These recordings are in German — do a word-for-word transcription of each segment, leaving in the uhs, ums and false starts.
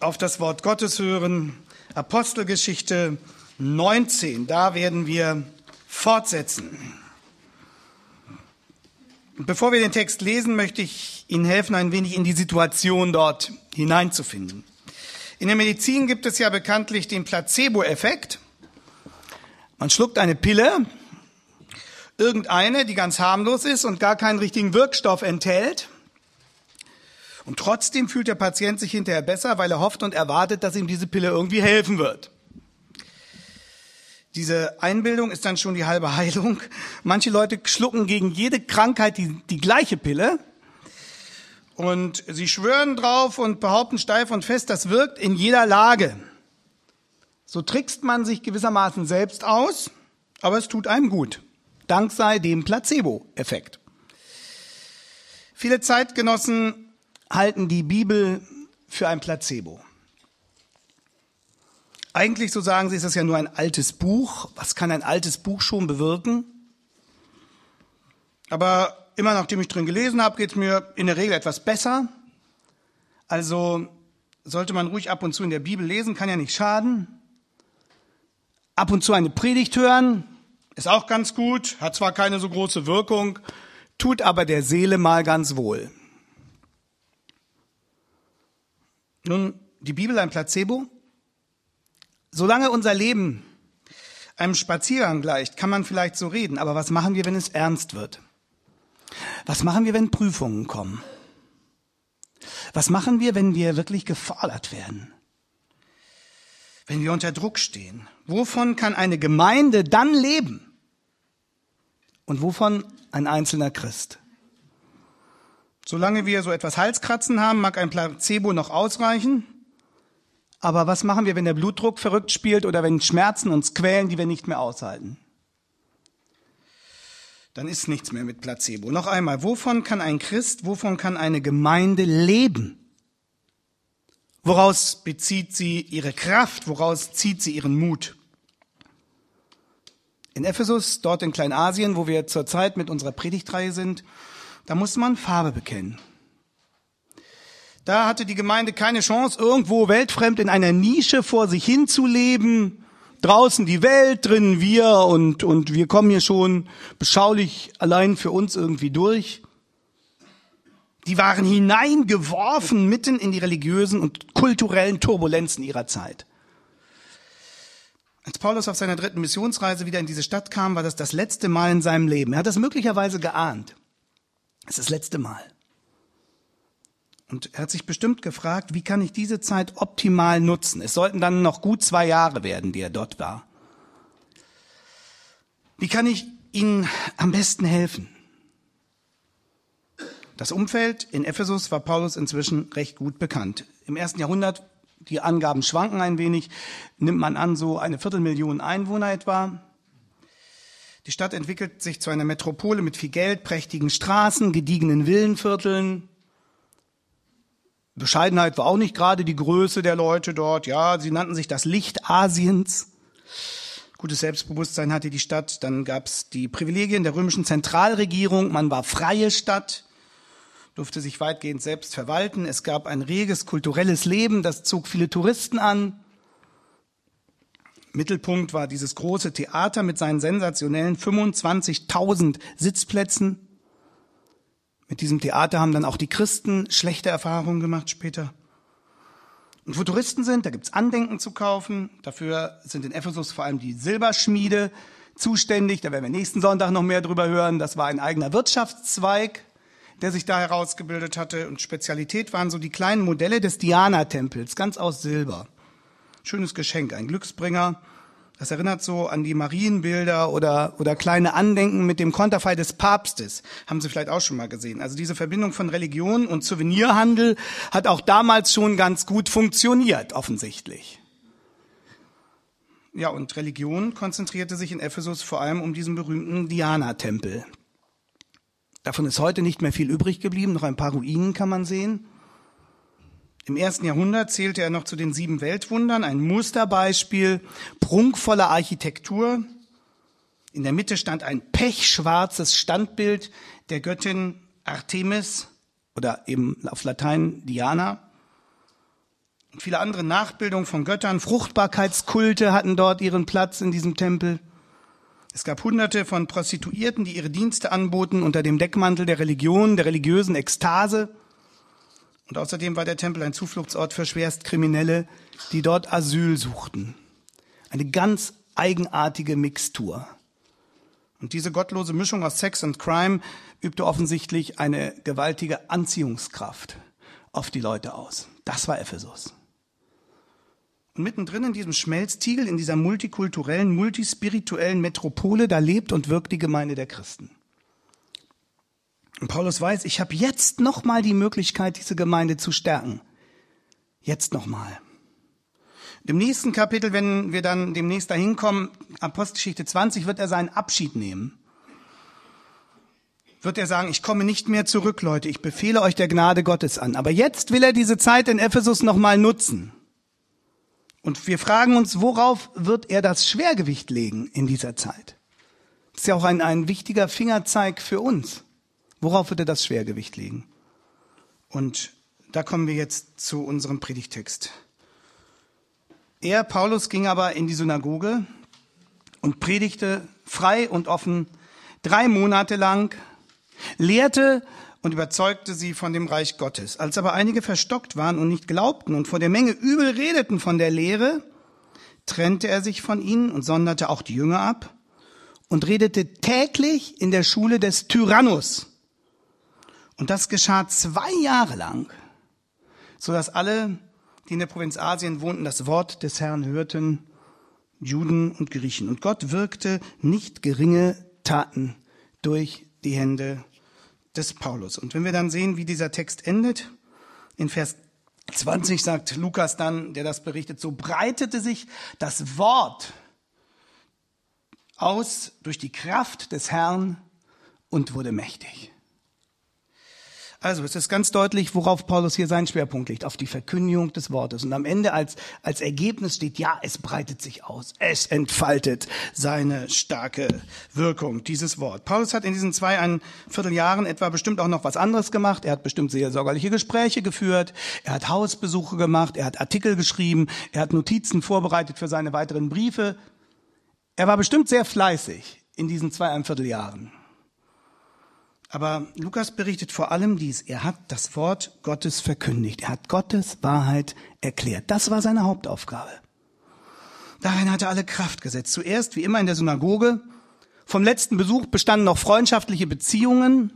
auf das Wort Gottes hören. Apostelgeschichte neunzehn, da werden wir fortsetzen. Bevor wir den Text lesen, möchte ich Ihnen helfen, ein wenig in die Situation dort hineinzufinden. In der Medizin gibt es ja bekanntlich den Placebo-Effekt. Man schluckt eine Pille, irgendeine, die ganz harmlos ist und gar keinen richtigen Wirkstoff enthält. Und trotzdem fühlt der Patient sich hinterher besser, weil er hofft und erwartet, dass ihm diese Pille irgendwie helfen wird. Diese Einbildung ist dann schon die halbe Heilung. Manche Leute schlucken gegen jede Krankheit die, die gleiche Pille. Und sie schwören drauf und behaupten steif und fest, das wirkt in jeder Lage. So trickst man sich gewissermaßen selbst aus, aber es tut einem gut. Dank sei dem Placebo-Effekt. Viele Zeitgenossen halten die Bibel für ein Placebo. Eigentlich, so sagen sie, ist das ja nur ein altes Buch. Was kann ein altes Buch schon bewirken? Aber immer nachdem ich drin gelesen habe, geht es mir in der Regel etwas besser. Also sollte man ruhig ab und zu in der Bibel lesen, kann ja nicht schaden. Ab und zu eine Predigt hören, ist auch ganz gut, hat zwar keine so große Wirkung, tut aber der Seele mal ganz wohl. Nun, die Bibel ein Placebo? Solange unser Leben einem Spaziergang gleicht, kann man vielleicht so reden, aber was machen wir, wenn es ernst wird? Was machen wir, wenn Prüfungen kommen? Was machen wir, wenn wir wirklich gefordert werden? Wenn wir unter Druck stehen? Wovon kann eine Gemeinde dann leben? Und wovon ein einzelner Christ? Solange wir so etwas Halskratzen haben, mag ein Placebo noch ausreichen. Aber was machen wir, wenn der Blutdruck verrückt spielt oder wenn Schmerzen uns quälen, die wir nicht mehr aushalten? Dann ist nichts mehr mit Placebo. Noch einmal, wovon kann ein Christ, wovon kann eine Gemeinde leben? Woraus bezieht sie ihre Kraft? Woraus zieht sie ihren Mut? In Ephesus, dort in Kleinasien, wo wir zurzeit mit unserer Predigtreihe sind, da musste man Farbe bekennen. Da hatte die Gemeinde keine Chance, irgendwo weltfremd in einer Nische vor sich hin zu leben. Draußen die Welt, drinnen wir und, und wir kommen hier schon beschaulich allein für uns irgendwie durch. Die waren hineingeworfen mitten in die religiösen und kulturellen Turbulenzen ihrer Zeit. Als Paulus auf seiner dritten Missionsreise wieder in diese Stadt kam, war das das letzte Mal in seinem Leben. Er hat das möglicherweise geahnt. Es ist das letzte Mal. Und er hat sich bestimmt gefragt, wie kann ich diese Zeit optimal nutzen? Es sollten dann noch gut zwei Jahre werden, die er dort war. Wie kann ich ihnen am besten helfen? Das Umfeld in Ephesus war Paulus inzwischen recht gut bekannt. Im ersten Jahrhundert, die Angaben schwanken ein wenig, nimmt man an, so eine Viertelmillion Einwohner etwa. Die Stadt entwickelt sich zu einer Metropole mit viel Geld, prächtigen Straßen, gediegenen Villenvierteln. Bescheidenheit war auch nicht gerade die Größe der Leute dort. Ja, sie nannten sich das Licht Asiens. Gutes Selbstbewusstsein hatte die Stadt. Dann gab es die Privilegien der römischen Zentralregierung. Man war freie Stadt, durfte sich weitgehend selbst verwalten. Es gab ein reges kulturelles Leben, das zog viele Touristen an. Mittelpunkt war dieses große Theater mit seinen sensationellen fünfundzwanzigtausend Sitzplätzen. Mit diesem Theater haben dann auch die Christen schlechte Erfahrungen gemacht später. Und wo Touristen sind, da gibt's Andenken zu kaufen. Dafür sind in Ephesus vor allem die Silberschmiede zuständig. Da werden wir nächsten Sonntag noch mehr drüber hören. Das war ein eigener Wirtschaftszweig, der sich da herausgebildet hatte. Und Spezialität waren so die kleinen Modelle des Diana-Tempels, ganz aus Silber. Schönes Geschenk, ein Glücksbringer. Das erinnert so an die Marienbilder oder, oder kleine Andenken mit dem Konterfei des Papstes. Haben Sie vielleicht auch schon mal gesehen. Also diese Verbindung von Religion und Souvenirhandel hat auch damals schon ganz gut funktioniert, offensichtlich. Ja, und Religion konzentrierte sich in Ephesus vor allem um diesen berühmten Diana-Tempel. Davon ist heute nicht mehr viel übrig geblieben, noch ein paar Ruinen kann man sehen. Im ersten Jahrhundert zählte er noch zu den sieben Weltwundern, ein Musterbeispiel prunkvoller Architektur. In der Mitte stand ein pechschwarzes Standbild der Göttin Artemis oder eben auf Latein Diana. Und viele andere Nachbildungen von Göttern, Fruchtbarkeitskulte hatten dort ihren Platz in diesem Tempel. Es gab hunderte von Prostituierten, die ihre Dienste anboten unter dem Deckmantel der Religion, der religiösen Ekstase. Und außerdem war der Tempel ein Zufluchtsort für Schwerstkriminelle, die dort Asyl suchten. Eine ganz eigenartige Mixtur. Und diese gottlose Mischung aus Sex und Crime übte offensichtlich eine gewaltige Anziehungskraft auf die Leute aus. Das war Ephesus. Und mittendrin in diesem Schmelztiegel, in dieser multikulturellen, multispirituellen Metropole, da lebt und wirkt die Gemeinde der Christen. Und Paulus weiß, ich habe jetzt nochmal die Möglichkeit, diese Gemeinde zu stärken. Jetzt nochmal. Im nächsten Kapitel, wenn wir dann demnächst dahin kommen, Apostelgeschichte zwanzig, wird er seinen Abschied nehmen. Wird er sagen, ich komme nicht mehr zurück, Leute, ich befehle euch der Gnade Gottes an. Aber jetzt will er diese Zeit in Ephesus nochmal nutzen. Und wir fragen uns, worauf wird er das Schwergewicht legen in dieser Zeit? Das ist ja auch ein, ein wichtiger Fingerzeig für uns. Worauf wird er das Schwergewicht legen? Und da kommen wir jetzt zu unserem Predigtext. Er, Paulus, ging aber in die Synagoge und predigte frei und offen drei Monate lang, lehrte und überzeugte sie von dem Reich Gottes. Als aber einige verstockt waren und nicht glaubten und vor der Menge übel redeten von der Lehre, trennte er sich von ihnen und sonderte auch die Jünger ab und redete täglich in der Schule des Tyrannus. Und das geschah zwei Jahre lang, so dass alle, die in der Provinz Asien wohnten, das Wort des Herrn hörten, Juden und Griechen. Und Gott wirkte nicht geringe Taten durch die Hände des Paulus. Und wenn wir dann sehen, wie dieser Text endet, in Vers zwanzig sagt Lukas dann, der das berichtet, so breitete sich das Wort aus durch die Kraft des Herrn und wurde mächtig. Also es ist ganz deutlich, worauf Paulus hier seinen Schwerpunkt legt, auf die Verkündigung des Wortes. Und am Ende als, als Ergebnis steht, ja, es breitet sich aus, es entfaltet seine starke Wirkung, dieses Wort. Paulus hat in diesen zweieinviertel Jahren etwa bestimmt auch noch was anderes gemacht. Er hat bestimmt seelsorgerliche Gespräche geführt, er hat Hausbesuche gemacht, er hat Artikel geschrieben, er hat Notizen vorbereitet für seine weiteren Briefe. Er war bestimmt sehr fleißig in diesen zweieinviertel Jahren. Aber Lukas berichtet vor allem dies. Er hat das Wort Gottes verkündigt. Er hat Gottes Wahrheit erklärt. Das war seine Hauptaufgabe. Darin hat er alle Kraft gesetzt. Zuerst, wie immer in der Synagoge. Vom letzten Besuch bestanden noch freundschaftliche Beziehungen.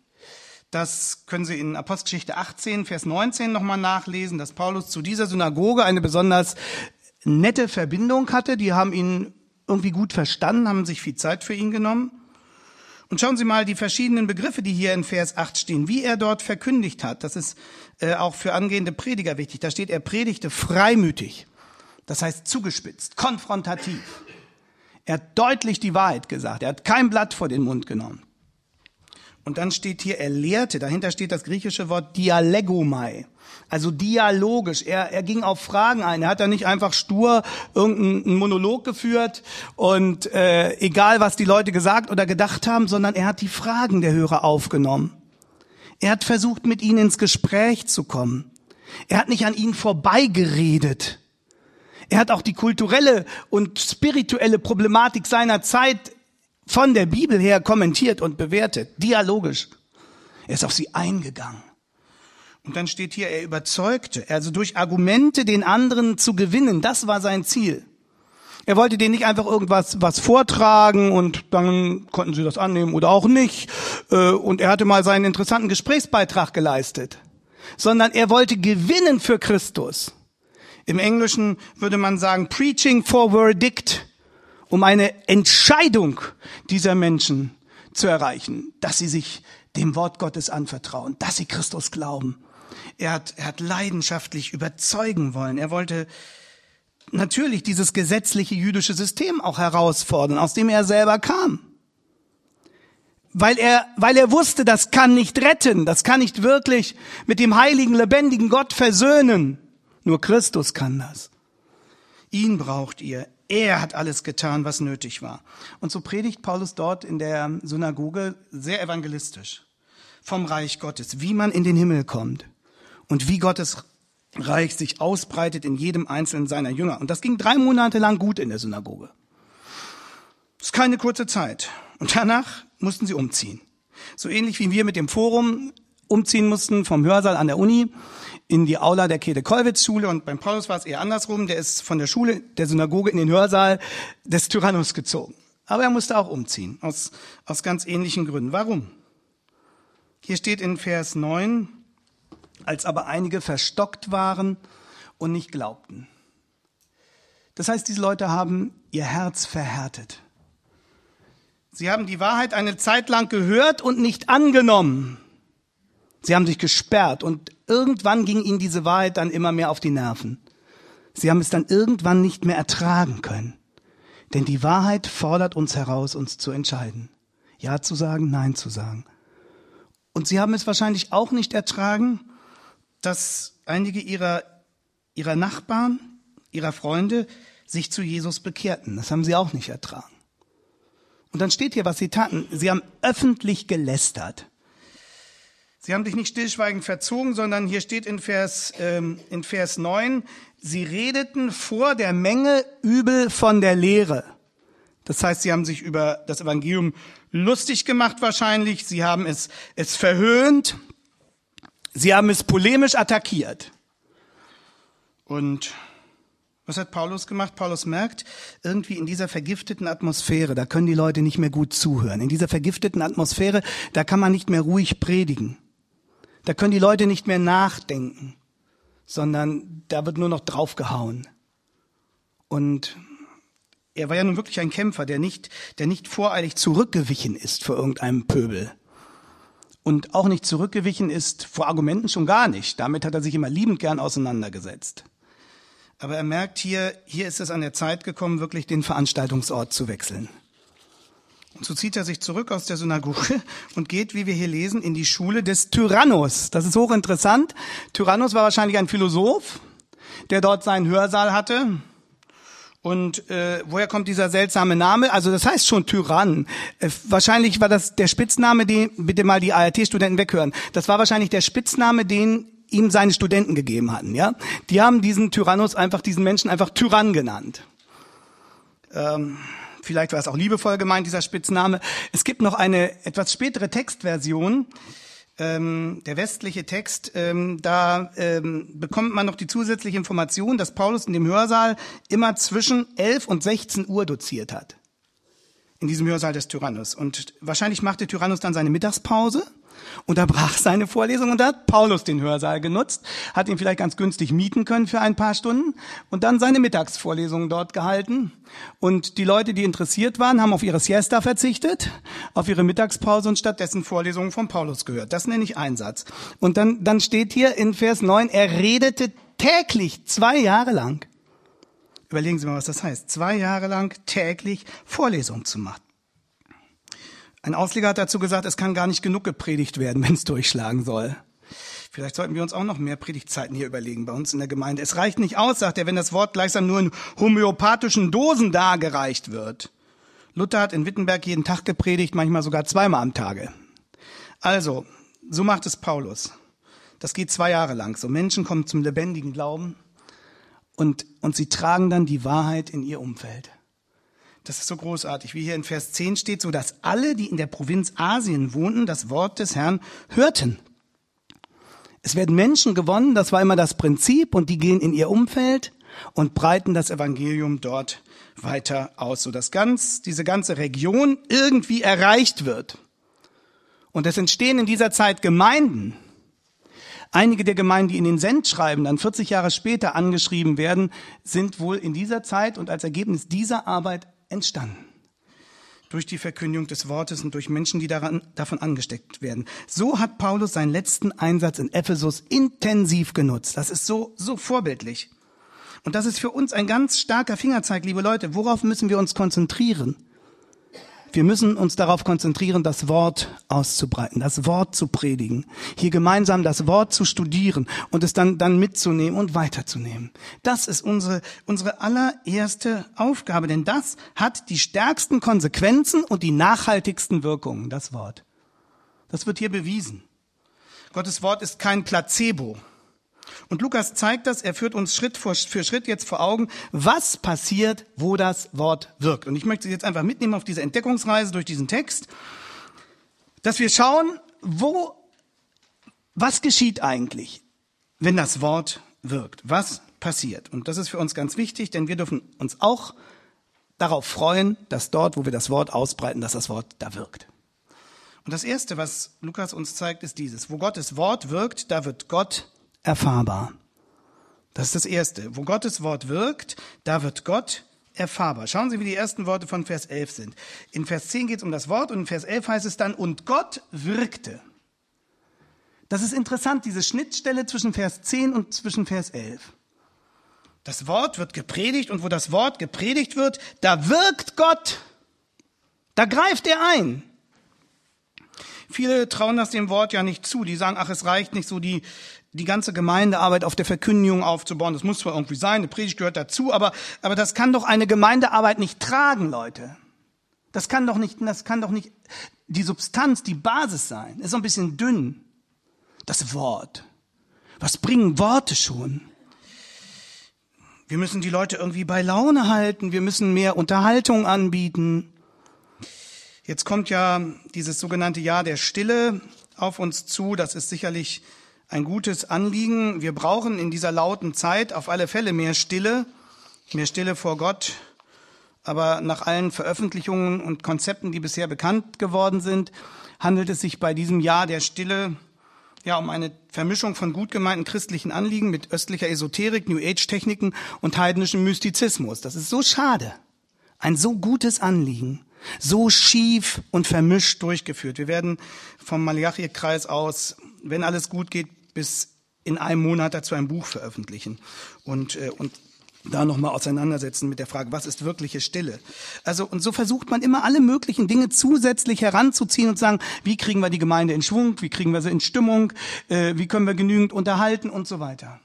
Das können Sie in Apostelgeschichte achtzehn, Vers neunzehn nochmal nachlesen, dass Paulus zu dieser Synagoge eine besonders nette Verbindung hatte. Die haben ihn irgendwie gut verstanden, haben sich viel Zeit für ihn genommen. Und schauen Sie mal die verschiedenen Begriffe, die hier in Vers acht stehen, wie er dort verkündigt hat. Das ist äh, auch für angehende Prediger wichtig. Da steht, er predigte freimütig, das heißt zugespitzt, konfrontativ. Er hat deutlich die Wahrheit gesagt, er hat kein Blatt vor den Mund genommen. Und dann steht hier, er lehrte, dahinter steht das griechische Wort dialegomai, also dialogisch. Er, er ging auf Fragen ein, er hat da nicht einfach stur irgendeinen Monolog geführt und äh, egal, was die Leute gesagt oder gedacht haben, sondern er hat die Fragen der Hörer aufgenommen. Er hat versucht, mit ihnen ins Gespräch zu kommen. Er hat nicht an ihnen vorbeigeredet. Er hat auch die kulturelle und spirituelle Problematik seiner Zeit von der Bibel her kommentiert und bewertet, dialogisch. Er ist auf sie eingegangen. Und dann steht hier, er überzeugte, also durch Argumente den anderen zu gewinnen, das war sein Ziel. Er wollte denen nicht einfach irgendwas was vortragen und dann konnten sie das annehmen oder auch nicht. Und er hatte mal seinen interessanten Gesprächsbeitrag geleistet, sondern er wollte gewinnen für Christus. Im Englischen würde man sagen, preaching for verdict, um eine Entscheidung dieser Menschen zu erreichen, dass sie sich dem Wort Gottes anvertrauen, dass sie Christus glauben. Er hat, er hat leidenschaftlich überzeugen wollen. Er wollte natürlich dieses gesetzliche jüdische System auch herausfordern, aus dem er selber kam. Weil er, weil er wusste, das kann nicht retten, das kann nicht wirklich mit dem heiligen, lebendigen Gott versöhnen. Nur Christus kann das. Ihn braucht ihr. Er hat alles getan, was nötig war. Und so predigt Paulus dort in der Synagoge sehr evangelistisch vom Reich Gottes, wie man in den Himmel kommt und wie Gottes Reich sich ausbreitet in jedem einzelnen seiner Jünger. Und das ging drei Monate lang gut in der Synagoge. Das ist keine kurze Zeit. Und danach mussten sie umziehen. So ähnlich wie wir mit dem Forum umziehen mussten vom Hörsaal an der Uni in die Aula der Käthe-Kollwitz-Schule. Und beim Paulus war es eher andersrum. Der ist von der Schule der Synagoge in den Hörsaal des Tyrannus gezogen. Aber er musste auch umziehen, aus, aus ganz ähnlichen Gründen. Warum? Hier steht in Vers neun, als aber einige verstockt waren und nicht glaubten. Das heißt, diese Leute haben ihr Herz verhärtet. Sie haben die Wahrheit eine Zeit lang gehört und nicht angenommen. Sie haben sich gesperrt und irgendwann ging ihnen diese Wahrheit dann immer mehr auf die Nerven. Sie haben es dann irgendwann nicht mehr ertragen können. Denn die Wahrheit fordert uns heraus, uns zu entscheiden. Ja zu sagen, Nein zu sagen. Und sie haben es wahrscheinlich auch nicht ertragen, dass einige ihrer, ihrer Nachbarn, ihrer Freunde sich zu Jesus bekehrten. Das haben sie auch nicht ertragen. Und dann steht hier, was sie taten. Sie haben öffentlich gelästert. Sie haben sich nicht stillschweigend verzogen, sondern hier steht in Vers, ähm, in Vers neun, sie redeten vor der Menge übel von der Lehre. Das heißt, sie haben sich über das Evangelium lustig gemacht wahrscheinlich. Sie haben es, es verhöhnt. Sie haben es polemisch attackiert. Und was hat Paulus gemacht? Paulus merkt, irgendwie in dieser vergifteten Atmosphäre, da können die Leute nicht mehr gut zuhören. In dieser vergifteten Atmosphäre, da kann man nicht mehr ruhig predigen. Da können die Leute nicht mehr nachdenken, sondern da wird nur noch draufgehauen. Und er war ja nun wirklich ein Kämpfer, der nicht, der nicht voreilig zurückgewichen ist vor irgendeinem Pöbel. Und auch nicht zurückgewichen ist vor Argumenten schon gar nicht. Damit hat er sich immer liebend gern auseinandergesetzt. Aber er merkt hier, hier ist es an der Zeit gekommen, wirklich den Veranstaltungsort zu wechseln. Und so zieht er sich zurück aus der Synagoge und geht, wie wir hier lesen, in die Schule des Tyrannus. Das ist hochinteressant. Tyrannus war wahrscheinlich ein Philosoph, der dort seinen Hörsaal hatte. Und äh, woher kommt dieser seltsame Name? Also das heißt schon Tyrann. Äh, wahrscheinlich war das der Spitzname, den, bitte mal die A R T-Studenten weghören. Das war wahrscheinlich der Spitzname, den ihm seine Studenten gegeben hatten, ja. Die haben diesen Tyrannus einfach, diesen Menschen einfach Tyrann genannt. Ähm, vielleicht war es auch liebevoll gemeint, dieser Spitzname. Es gibt noch eine etwas spätere Textversion, ähm, der westliche Text, ähm, da ähm, bekommt man noch die zusätzliche Information, dass Paulus in dem Hörsaal immer zwischen elf und sechzehn Uhr doziert hat. In diesem Hörsaal des Tyrannus. Und wahrscheinlich machte Tyrannus dann seine Mittagspause, unterbrach seine Vorlesung und da hat Paulus den Hörsaal genutzt, hat ihn vielleicht ganz günstig mieten können für ein paar Stunden und dann seine Mittagsvorlesungen dort gehalten. Und die Leute, die interessiert waren, haben auf ihre Siesta verzichtet, auf ihre Mittagspause und stattdessen Vorlesungen von Paulus gehört. Das nenne ich Einsatz. Und dann, dann steht hier in Vers neun, er redete täglich zwei Jahre lang. Überlegen Sie mal, was das heißt. Zwei Jahre lang täglich Vorlesungen zu machen. Ein Ausleger hat dazu gesagt, es kann gar nicht genug gepredigt werden, wenn es durchschlagen soll. Vielleicht sollten wir uns auch noch mehr Predigtzeiten hier überlegen bei uns in der Gemeinde. Es reicht nicht aus, sagt er, wenn das Wort gleichsam nur in homöopathischen Dosen dargereicht wird. Luther hat in Wittenberg jeden Tag gepredigt, manchmal sogar zweimal am Tage. Also, so macht es Paulus. Das geht zwei Jahre lang. So Menschen kommen zum lebendigen Glauben und, und sie tragen dann die Wahrheit in ihr Umfeld. Das ist so großartig, wie hier in Vers zehn steht, so dass alle, die in der Provinz Asien wohnten, das Wort des Herrn hörten. Es werden Menschen gewonnen, das war immer das Prinzip, und die gehen in ihr Umfeld und breiten das Evangelium dort weiter aus, sodass ganz, diese ganze Region irgendwie erreicht wird. Und es entstehen in dieser Zeit Gemeinden. Einige der Gemeinden, die in den Sendschreiben dann vierzig Jahre später angeschrieben werden, sind wohl in dieser Zeit und als Ergebnis dieser Arbeit entstanden. Durch die Verkündigung des Wortes und durch Menschen, die daran, davon angesteckt werden. So hat Paulus seinen letzten Einsatz in Ephesus intensiv genutzt. Das ist so, so vorbildlich. Und das ist für uns ein ganz starker Fingerzeig, liebe Leute. Worauf müssen wir uns konzentrieren? Wir müssen uns darauf konzentrieren, das Wort auszubreiten, das Wort zu predigen, hier gemeinsam das Wort zu studieren und es dann, dann mitzunehmen und weiterzunehmen. Das ist unsere, unsere allererste Aufgabe, denn das hat die stärksten Konsequenzen und die nachhaltigsten Wirkungen, das Wort. Das wird hier bewiesen. Gottes Wort ist kein Placebo. Und Lukas zeigt das, er führt uns Schritt für Schritt jetzt vor Augen, was passiert, wo das Wort wirkt. Und ich möchte Sie jetzt einfach mitnehmen auf diese Entdeckungsreise durch diesen Text, dass wir schauen, wo, was geschieht eigentlich, wenn das Wort wirkt, was passiert. Und das ist für uns ganz wichtig, denn wir dürfen uns auch darauf freuen, dass dort, wo wir das Wort ausbreiten, dass das Wort da wirkt. Und das Erste, was Lukas uns zeigt, ist dieses: Wo Gottes Wort wirkt, da wird Gott erfahrbar. Das ist das Erste. Wo Gottes Wort wirkt, da wird Gott erfahrbar. Schauen Sie, wie die ersten Worte von Vers elf sind. In Vers zehn geht es um das Wort und in Vers elf heißt es dann, und Gott wirkte. Das ist interessant, diese Schnittstelle zwischen Vers zehn und zwischen Vers elf. Das Wort wird gepredigt und wo das Wort gepredigt wird, da wirkt Gott. Da greift er ein. Viele trauen das dem Wort ja nicht zu. Die sagen, ach, es reicht nicht so, die, die ganze Gemeindearbeit auf der Verkündigung aufzubauen. Das muss zwar irgendwie sein, eine Predigt gehört dazu, aber, aber das kann doch eine Gemeindearbeit nicht tragen, Leute. Das kann doch nicht, das kann doch nicht die Substanz, die Basis sein. Ist so ein bisschen dünn. Das Wort. Was bringen Worte schon? Wir müssen die Leute irgendwie bei Laune halten. Wir müssen mehr Unterhaltung anbieten. Jetzt kommt ja dieses sogenannte Jahr der Stille auf uns zu. Das ist sicherlich ein gutes Anliegen. Wir brauchen in dieser lauten Zeit auf alle Fälle mehr Stille, mehr Stille vor Gott. Aber nach allen Veröffentlichungen und Konzepten, die bisher bekannt geworden sind, handelt es sich bei diesem Jahr der Stille ja um eine Vermischung von gut gemeinten christlichen Anliegen mit östlicher Esoterik, New Age Techniken und heidnischem Mystizismus. Das ist so schade. Ein so gutes Anliegen. So schief und vermischt durchgeführt. Wir werden vom Malachi-Kreis aus, wenn alles gut geht, bis in einem Monat dazu ein Buch veröffentlichen und, äh, und da nochmal auseinandersetzen mit der Frage, was ist wirkliche Stille? Also, und so versucht man immer alle möglichen Dinge zusätzlich heranzuziehen und sagen, wie kriegen wir die Gemeinde in Schwung, wie kriegen wir sie in Stimmung, äh, wie können wir genügend unterhalten und so weiter.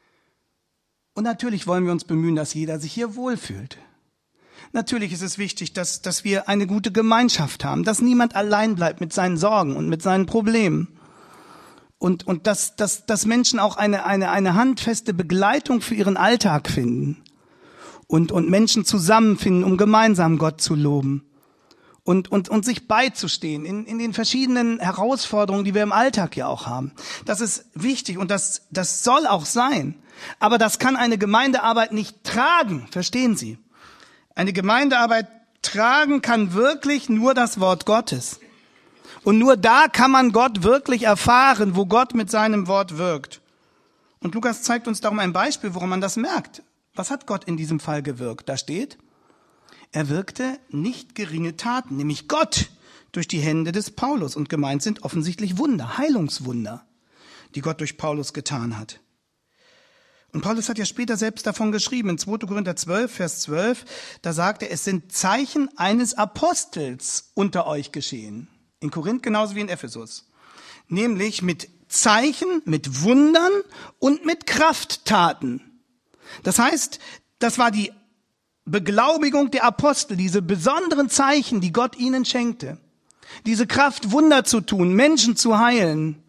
Und natürlich wollen wir uns bemühen, dass jeder sich hier wohlfühlt. Natürlich ist es wichtig, dass, dass wir eine gute Gemeinschaft haben, dass niemand allein bleibt mit seinen Sorgen und mit seinen Problemen. Und, und dass, dass, dass Menschen auch eine, eine, eine handfeste Begleitung für ihren Alltag finden. Und, und Menschen zusammenfinden, um gemeinsam Gott zu loben. Und, und, und sich beizustehen in, in den verschiedenen Herausforderungen, die wir im Alltag ja auch haben. Das ist wichtig und das, das soll auch sein. Aber das kann eine Gemeindearbeit nicht tragen, verstehen Sie? Eine Gemeindearbeit tragen kann wirklich nur das Wort Gottes. Und nur da kann man Gott wirklich erfahren, wo Gott mit seinem Wort wirkt. Und Lukas zeigt uns darum ein Beispiel, woran man das merkt. Was hat Gott in diesem Fall gewirkt? Da steht, er wirkte nicht geringe Taten, nämlich Gott durch die Hände des Paulus. Und gemeint sind offensichtlich Wunder, Heilungswunder, die Gott durch Paulus getan hat. Und Paulus hat ja später selbst davon geschrieben, in zweiter Korinther zwölf, Vers zwölf, da sagt er, es sind Zeichen eines Apostels unter euch geschehen. In Korinth genauso wie in Ephesus. Nämlich mit Zeichen, mit Wundern und mit Krafttaten. Das heißt, das war die Beglaubigung der Apostel, diese besonderen Zeichen, die Gott ihnen schenkte. Diese Kraft, Wunder zu tun, Menschen zu heilen.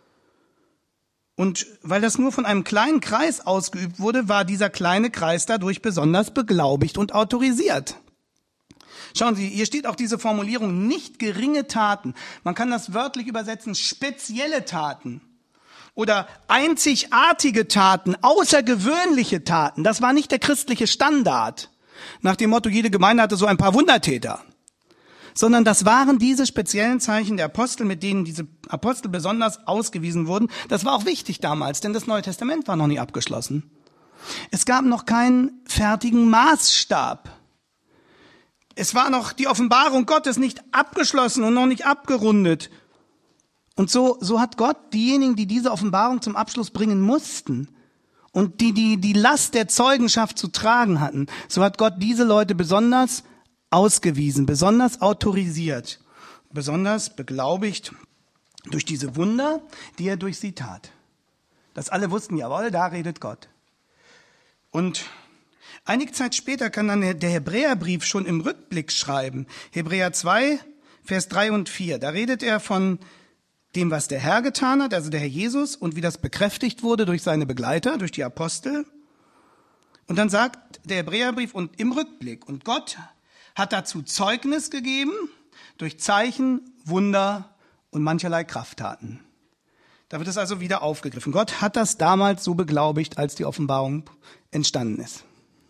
Und weil das nur von einem kleinen Kreis ausgeübt wurde, war dieser kleine Kreis dadurch besonders beglaubigt und autorisiert. Schauen Sie, hier steht auch diese Formulierung, nicht geringe Taten. Man kann das wörtlich übersetzen, spezielle Taten oder einzigartige Taten, außergewöhnliche Taten. Das war nicht der christliche Standard. Nach dem Motto, jede Gemeinde hatte so ein paar Wundertäter. Sondern das waren diese speziellen Zeichen der Apostel, mit denen diese Apostel besonders ausgewiesen wurden. Das war auch wichtig damals, denn das Neue Testament war noch nie abgeschlossen. Es gab noch keinen fertigen Maßstab. Es war noch die Offenbarung Gottes nicht abgeschlossen und noch nicht abgerundet. Und so, so hat Gott diejenigen, die diese Offenbarung zum Abschluss bringen mussten und die, die die Last der Zeugenschaft zu tragen hatten, so hat Gott diese Leute besonders ausgewiesen, besonders autorisiert, besonders beglaubigt durch diese Wunder, die er durch sie tat. Dass alle wussten, jawohl, da redet Gott. Und einige Zeit später kann dann der Hebräerbrief schon im Rückblick schreiben. Hebräer zwei, Vers drei und vier. Da redet er von dem, was der Herr getan hat, also der Herr Jesus, und wie das bekräftigt wurde durch seine Begleiter, durch die Apostel. Und dann sagt der Hebräerbrief, und im Rückblick, und Gott hat dazu Zeugnis gegeben durch Zeichen, Wunder und mancherlei Krafttaten. Da wird es also wieder aufgegriffen. Gott hat das damals so beglaubigt, als die Offenbarung entstanden ist.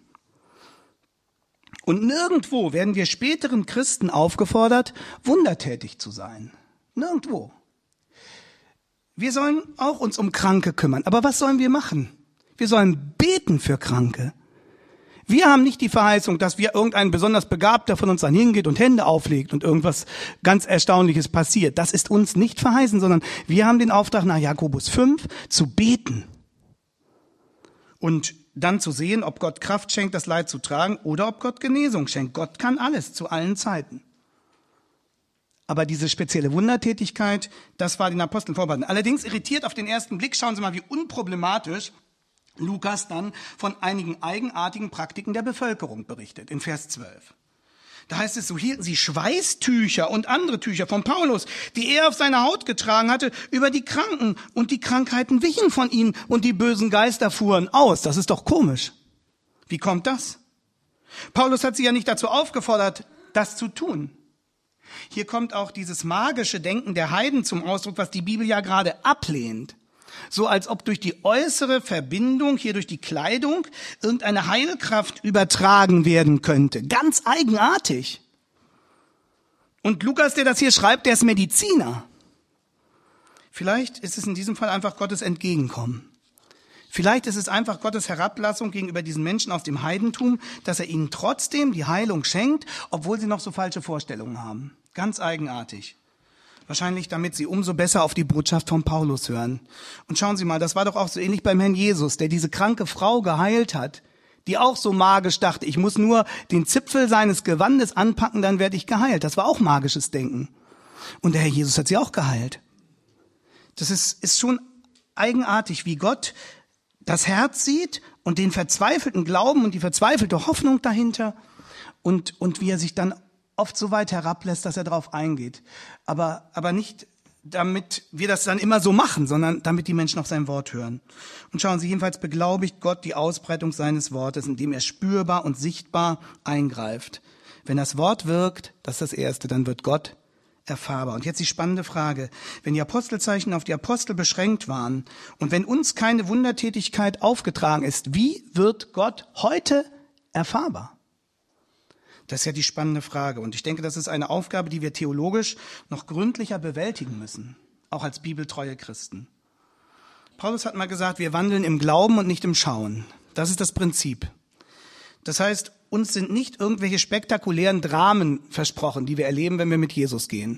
Und nirgendwo werden wir späteren Christen aufgefordert, wundertätig zu sein. Nirgendwo. Wir sollen auch uns um Kranke kümmern. Aber was sollen wir machen? Wir sollen beten für Kranke. Wir haben nicht die Verheißung, dass wir irgendein besonders Begabter von uns dann hingeht und Hände auflegt und irgendwas ganz Erstaunliches passiert. Das ist uns nicht verheißen, sondern wir haben den Auftrag nach Jakobus fünf zu beten. Und dann zu sehen, ob Gott Kraft schenkt, das Leid zu tragen oder ob Gott Genesung schenkt. Gott kann alles zu allen Zeiten. Aber diese spezielle Wundertätigkeit, das war den Aposteln vorbehalten. Allerdings irritiert auf den ersten Blick, schauen Sie mal, wie unproblematisch Lukas dann von einigen eigenartigen Praktiken der Bevölkerung berichtet, in Vers zwölf. Da heißt es, so hielten sie Schweißtücher und andere Tücher von Paulus, die er auf seiner Haut getragen hatte, über die Kranken, und die Krankheiten wichen von ihnen und die bösen Geister fuhren aus. Das ist doch komisch. Wie kommt das? Paulus hat sie ja nicht dazu aufgefordert, das zu tun. Hier kommt auch dieses magische Denken der Heiden zum Ausdruck, was die Bibel ja gerade ablehnt. So als ob durch die äußere Verbindung, hier durch die Kleidung, irgendeine Heilkraft übertragen werden könnte. Ganz eigenartig. Und Lukas, der das hier schreibt, der ist Mediziner. Vielleicht ist es in diesem Fall einfach Gottes Entgegenkommen. Vielleicht ist es einfach Gottes Herablassung gegenüber diesen Menschen aus dem Heidentum, dass er ihnen trotzdem die Heilung schenkt, obwohl sie noch so falsche Vorstellungen haben. Ganz eigenartig. Wahrscheinlich, damit sie umso besser auf die Botschaft von Paulus hören. Und schauen Sie mal, das war doch auch so ähnlich beim Herrn Jesus, der diese kranke Frau geheilt hat, die auch so magisch dachte, ich muss nur den Zipfel seines Gewandes anpacken, dann werde ich geheilt. Das war auch magisches Denken. Und der Herr Jesus hat sie auch geheilt. Das ist, ist schon eigenartig, wie Gott das Herz sieht und den verzweifelten Glauben und die verzweifelte Hoffnung dahinter und, und wie er sich dann oft so weit herablässt, dass er darauf eingeht. Aber, aber nicht, damit wir das dann immer so machen, sondern damit die Menschen auf sein Wort hören. Und schauen Sie, jedenfalls beglaubigt Gott die Ausbreitung seines Wortes, indem er spürbar und sichtbar eingreift. Wenn das Wort wirkt, das ist das Erste, dann wird Gott erfahrbar. Und jetzt die spannende Frage. Wenn die Apostelzeichen auf die Apostel beschränkt waren und wenn uns keine Wundertätigkeit aufgetragen ist, wie wird Gott heute erfahrbar? Das ist ja die spannende Frage. Und ich denke, das ist eine Aufgabe, die wir theologisch noch gründlicher bewältigen müssen, auch als bibeltreue Christen. Paulus hat mal gesagt, wir wandeln im Glauben und nicht im Schauen. Das ist das Prinzip. Das heißt, uns sind nicht irgendwelche spektakulären Dramen versprochen, die wir erleben, wenn wir mit Jesus gehen.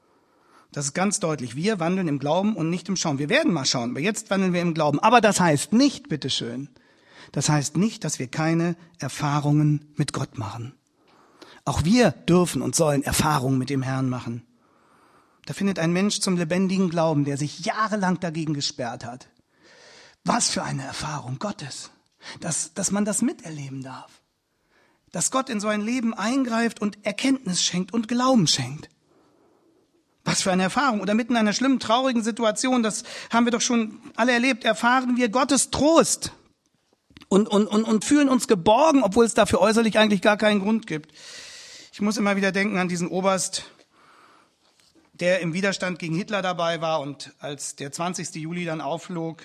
Das ist ganz deutlich. Wir wandeln im Glauben und nicht im Schauen. Wir werden mal schauen, aber jetzt wandeln wir im Glauben. Aber das heißt nicht, bitteschön, das heißt nicht, dass wir keine Erfahrungen mit Gott machen. Auch wir dürfen und sollen Erfahrungen mit dem Herrn machen. Da findet ein Mensch zum lebendigen Glauben, der sich jahrelang dagegen gesperrt hat. Was für eine Erfahrung Gottes, dass, dass man das miterleben darf. Dass Gott in so ein Leben eingreift und Erkenntnis schenkt und Glauben schenkt. Was für eine Erfahrung. Oder mitten in einer schlimmen, traurigen Situation, das haben wir doch schon alle erlebt, erfahren wir Gottes Trost. Und, und, und, und fühlen uns geborgen, obwohl es dafür äußerlich eigentlich gar keinen Grund gibt. Ich muss immer wieder denken an diesen Oberst, der im Widerstand gegen Hitler dabei war und als der zwanzigsten Juli dann aufflog,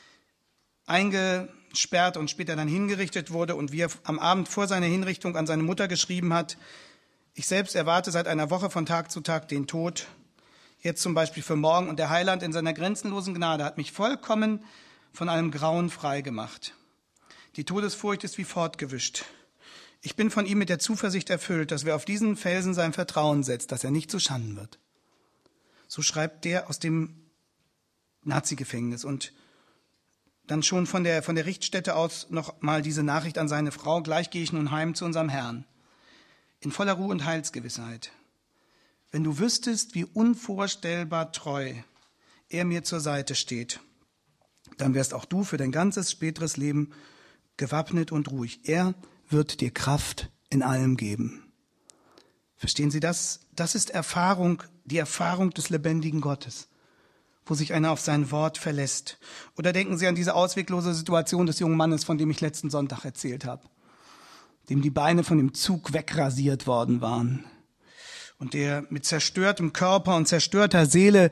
eingesperrt und später dann hingerichtet wurde und wie er am Abend vor seiner Hinrichtung an seine Mutter geschrieben hat, ich selbst erwarte seit einer Woche von Tag zu Tag den Tod, jetzt zum Beispiel für morgen, und der Heiland in seiner grenzenlosen Gnade hat mich vollkommen von allem Grauen frei gemacht. Die Todesfurcht ist wie fortgewischt. Ich bin von ihm mit der Zuversicht erfüllt, dass wer auf diesen Felsen sein Vertrauen setzt, dass er nicht zu Schanden wird. So schreibt der aus dem Nazi-Gefängnis und dann schon von der, von der Richtstätte aus noch mal diese Nachricht an seine Frau: Gleich gehe ich nun heim zu unserem Herrn. In voller Ruhe und Heilsgewissheit. Wenn du wüsstest, wie unvorstellbar treu er mir zur Seite steht, dann wärst auch du für dein ganzes späteres Leben gewappnet und ruhig. Er wird dir Kraft in allem geben. Verstehen Sie das? Das ist Erfahrung, die Erfahrung des lebendigen Gottes. wo sich einer auf sein Wort verlässt. Oder denken Sie an diese ausweglose Situation des jungen Mannes, von dem ich letzten Sonntag erzählt habe, dem die Beine von dem Zug wegrasiert worden waren und der mit zerstörtem Körper und zerstörter Seele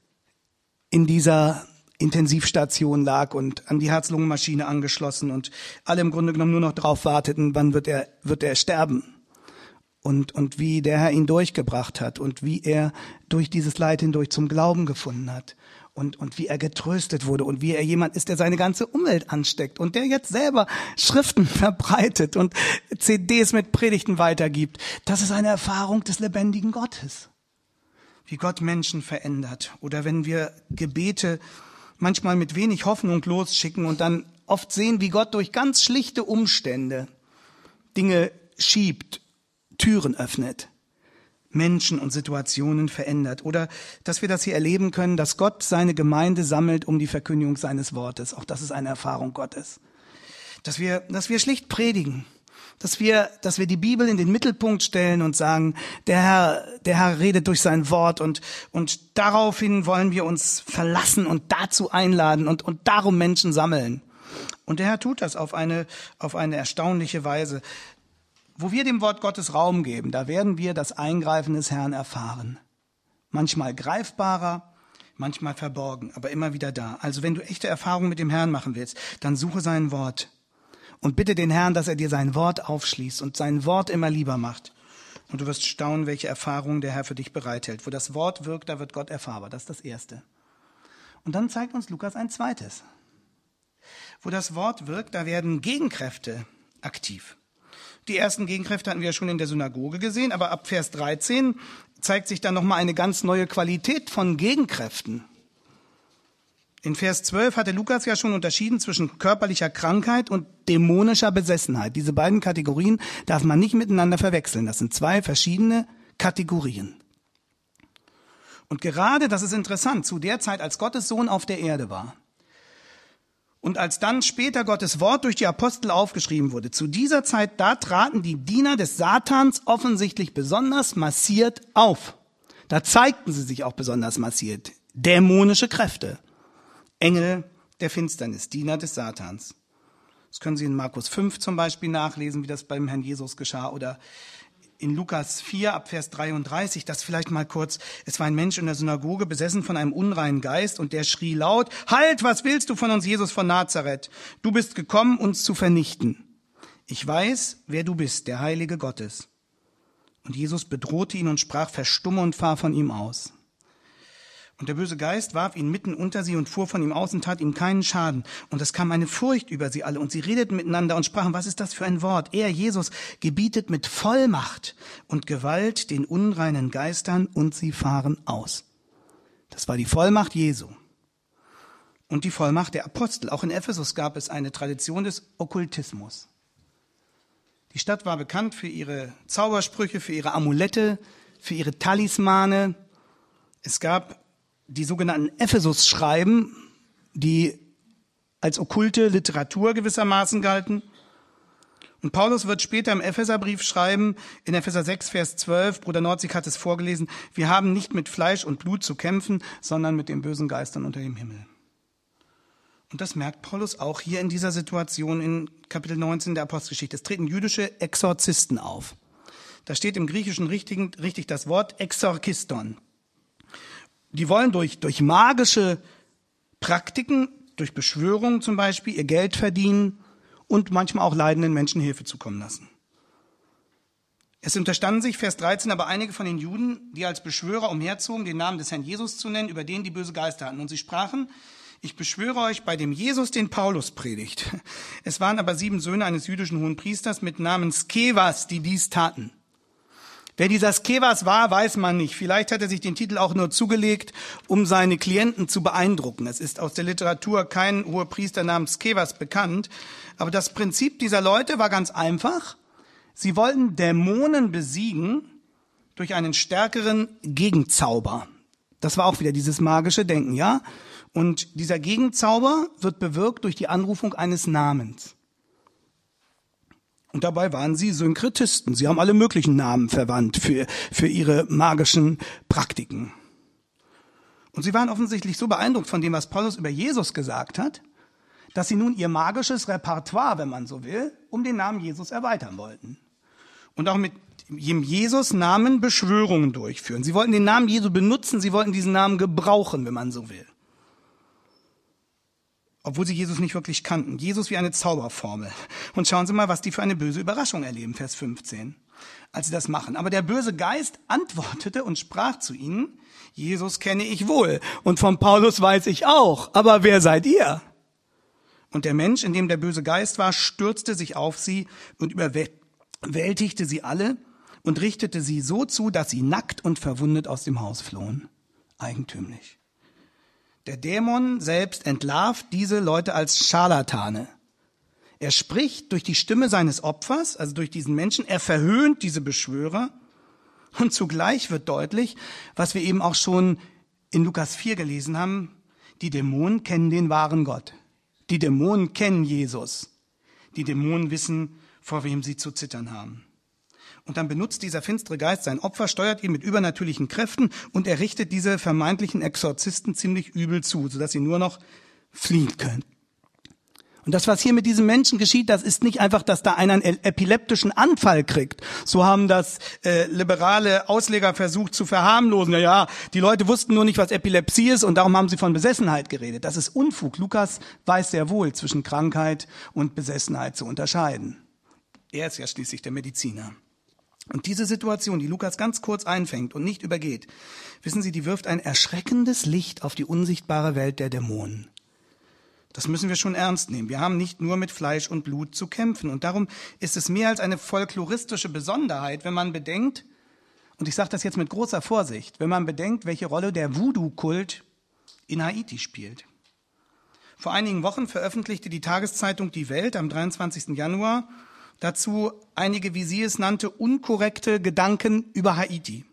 in dieser Intensivstation lag und an die Herz-Lungen-Maschine angeschlossen und alle im Grunde genommen nur noch drauf warteten, wann wird er, wird er sterben. Und, und wie der Herr ihn durchgebracht hat und wie er durch dieses Leid hindurch zum Glauben gefunden hat und, und wie er getröstet wurde und wie er jemand ist, der seine ganze Umwelt ansteckt und der jetzt selber Schriften verbreitet und C Ds mit Predigten weitergibt. Das ist eine Erfahrung des lebendigen Gottes, wie Gott Menschen verändert. Oder wenn wir Gebete manchmal mit wenig Hoffnung losschicken und dann oft sehen, wie Gott durch ganz schlichte Umstände Dinge schiebt, Türen öffnet, Menschen und Situationen verändert. Oder dass wir das hier erleben können, dass Gott seine Gemeinde sammelt um die Verkündigung seines Wortes. Auch das ist eine Erfahrung Gottes. Dass wir, dass wir schlicht predigen. Dass wir, dass wir die Bibel in den Mittelpunkt stellen und sagen, der Herr, der Herr redet durch sein Wort und, und daraufhin wollen wir uns verlassen und dazu einladen und, und darum Menschen sammeln. Und der Herr tut das auf eine, auf eine erstaunliche Weise. Wo wir dem Wort Gottes Raum geben, da werden wir das Eingreifen des Herrn erfahren. Manchmal greifbarer, manchmal verborgen, aber immer wieder da. Also wenn du echte Erfahrungen mit dem Herrn machen willst, dann suche sein Wort und bitte den Herrn, dass er dir sein Wort aufschließt und sein Wort immer lieber macht. Und du wirst staunen, welche Erfahrungen der Herr für dich bereithält. Wo das Wort wirkt, da wird Gott erfahrbar. Das ist das Erste. Und dann zeigt uns Lukas ein zweites. Wo das Wort wirkt, da werden Gegenkräfte aktiv. Die ersten Gegenkräfte hatten wir ja schon in der Synagoge gesehen, aber ab Vers dreizehn zeigt sich dann nochmal eine ganz neue Qualität von Gegenkräften. In Vers zwölf hatte Lukas ja schon unterschieden zwischen körperlicher Krankheit und dämonischer Besessenheit. Diese beiden Kategorien darf man nicht miteinander verwechseln. Das sind zwei verschiedene Kategorien. Und gerade, das ist interessant, zu der Zeit, als Gottes Sohn auf der Erde war, und als dann später Gottes Wort durch die Apostel aufgeschrieben wurde, zu dieser Zeit, da traten die Diener des Satans offensichtlich besonders massiert auf. Da zeigten sie sich auch besonders massiert. Dämonische Kräfte, Engel der Finsternis, Diener des Satans. Das können Sie in Markus fünf zum Beispiel nachlesen, wie das beim Herrn Jesus geschah, oder in Lukas vier ab Vers dreiunddreißig, das vielleicht mal kurz. Es war ein Mensch in der Synagoge, besessen von einem unreinen Geist, und der schrie laut: Halt, was willst du von uns, Jesus von Nazareth? Du bist gekommen, uns zu vernichten. Ich weiß, wer du bist, der Heilige Gottes. Und Jesus bedrohte ihn und sprach: Verstumme und fahr von ihm aus. Und der böse Geist warf ihn mitten unter sie und fuhr von ihm aus und tat ihm keinen Schaden. Und es kam eine Furcht über sie alle, und sie redeten miteinander und sprachen: Was ist das für ein Wort? Er, Jesus, gebietet mit Vollmacht und Gewalt den unreinen Geistern, und sie fahren aus. Das war die Vollmacht Jesu und die Vollmacht der Apostel. Auch in Ephesus gab es eine Tradition des Okkultismus. Die Stadt war bekannt für ihre Zaubersprüche, für ihre Amulette, für ihre Talismane. Es gab die sogenannten Ephesus-Schreiben, die als okkulte Literatur gewissermaßen galten. Und Paulus wird später im Epheserbrief schreiben, in Epheser sechs, Vers zwölf, Bruder Norzig hat es vorgelesen: Wir haben nicht mit Fleisch und Blut zu kämpfen, sondern mit den bösen Geistern unter dem Himmel. Und das merkt Paulus auch hier in dieser Situation in Kapitel neunzehn der Apostelgeschichte. Es treten jüdische Exorzisten auf. Da steht im Griechischen richtig, richtig das Wort Exorkiston. Die wollen durch, durch magische Praktiken, durch Beschwörungen zum Beispiel, ihr Geld verdienen und manchmal auch leidenden Menschen Hilfe zukommen lassen. Es unterstanden sich, Vers dreizehn, aber einige von den Juden, die als Beschwörer umherzogen, den Namen des Herrn Jesus zu nennen, über den die böse Geister hatten. Und sie sprachen: Ich beschwöre euch bei dem Jesus, den Paulus predigt. Es waren aber sieben Söhne eines jüdischen Hohenpriesters mit Namen Skevas, die dies taten. Wer dieser Skevas war, weiß man nicht. Vielleicht hat er sich den Titel auch nur zugelegt, um seine Klienten zu beeindrucken. Es ist aus der Literatur kein Hohepriester namens Skevas bekannt. Aber das Prinzip dieser Leute war ganz einfach. Sie wollten Dämonen besiegen durch einen stärkeren Gegenzauber. Das war auch wieder dieses magische Denken, ja? Und dieser Gegenzauber wird bewirkt durch die Anrufung eines Namens. Und dabei waren sie Synkretisten. Sie haben alle möglichen Namen verwandt für, für ihre magischen Praktiken. Und sie waren offensichtlich so beeindruckt von dem, was Paulus über Jesus gesagt hat, dass sie nun ihr magisches Repertoire, wenn man so will, um den Namen Jesus erweitern wollten. Und auch mit dem Jesus-Namen Beschwörungen durchführen. Sie wollten den Namen Jesu benutzen, sie wollten diesen Namen gebrauchen, wenn man so will. Obwohl sie Jesus nicht wirklich kannten. Jesus wie eine Zauberformel. Und schauen Sie mal, was die für eine böse Überraschung erleben, Vers fünfzehn, als sie das machen. Aber der böse Geist antwortete und sprach zu ihnen, Jesus kenne ich wohl und von Paulus weiß ich auch, aber wer seid ihr? Und der Mensch, in dem der böse Geist war, stürzte sich auf sie und überwältigte sie alle und richtete sie so zu, dass sie nackt und verwundet aus dem Haus flohen. Eigentümlich. Der Dämon selbst entlarvt diese Leute als Scharlatane. Er spricht durch die Stimme seines Opfers, also durch diesen Menschen, er verhöhnt diese Beschwörer und zugleich wird deutlich, was wir eben auch schon in Lukas vier gelesen haben, die Dämonen kennen den wahren Gott. Die Dämonen kennen Jesus. Die Dämonen wissen, vor wem sie zu zittern haben. Und dann benutzt dieser finstere Geist sein Opfer, steuert ihn mit übernatürlichen Kräften und er richtet diese vermeintlichen Exorzisten ziemlich übel zu, sodass sie nur noch fliehen können. Und das, was hier mit diesem Menschen geschieht, das ist nicht einfach, dass da einer einen epileptischen Anfall kriegt. So haben das äh, liberale Ausleger versucht zu verharmlosen. Ja, ja, die Leute wussten nur nicht, was Epilepsie ist und darum haben sie von Besessenheit geredet. Das ist Unfug. Lukas weiß sehr wohl, zwischen Krankheit und Besessenheit zu unterscheiden. Er ist ja schließlich der Mediziner. Und diese Situation, die Lukas ganz kurz einfängt und nicht übergeht, wissen Sie, die wirft ein erschreckendes Licht auf die unsichtbare Welt der Dämonen. Das müssen wir schon ernst nehmen. Wir haben nicht nur mit Fleisch und Blut zu kämpfen. Und darum ist es mehr als eine folkloristische Besonderheit, wenn man bedenkt, und ich sage das jetzt mit großer Vorsicht, wenn man bedenkt, welche Rolle der Voodoo-Kult in Haiti spielt. Vor einigen Wochen veröffentlichte die Tageszeitung Die Welt am dreiundzwanzigsten Januar dazu einige, wie sie es nannte, unkorrekte Gedanken über Haiti.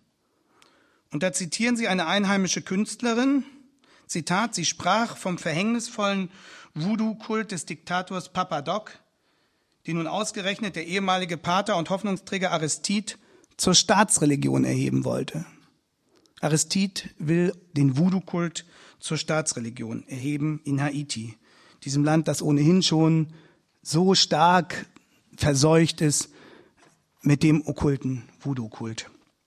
Und da zitieren sie eine einheimische Künstlerin, Zitat, sie sprach vom verhängnisvollen Voodoo-Kult des Diktators Papa Doc, den nun ausgerechnet der ehemalige Pater und Hoffnungsträger Aristide zur Staatsreligion erheben wollte. Aristide will den Voodoo-Kult zur Staatsreligion erheben in Haiti, diesem Land, das ohnehin schon so stark verseucht ist mit dem okkulten Voodoo-Kult.